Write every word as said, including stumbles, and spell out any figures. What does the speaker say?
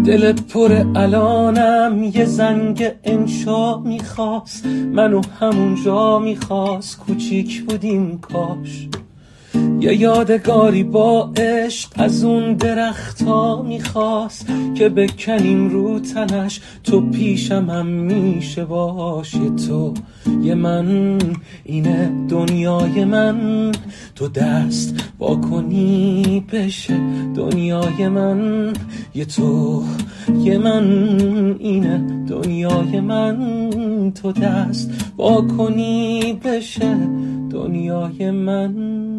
دلت پر الانم یه زنگ انشا میخواست، منو همونجا میخواست، کوچیک بودیم کاش. یه یادگاری با عشق از اون درختا میخواست که بکنیم رو تنش، تو پیشم هم میشه باش. یه تو یه من اینه دنیای من، تو دست با کنی بشه دنیای من. یه تو یه من اینه دنیای من، تو دست با کنی بشه دنیای من.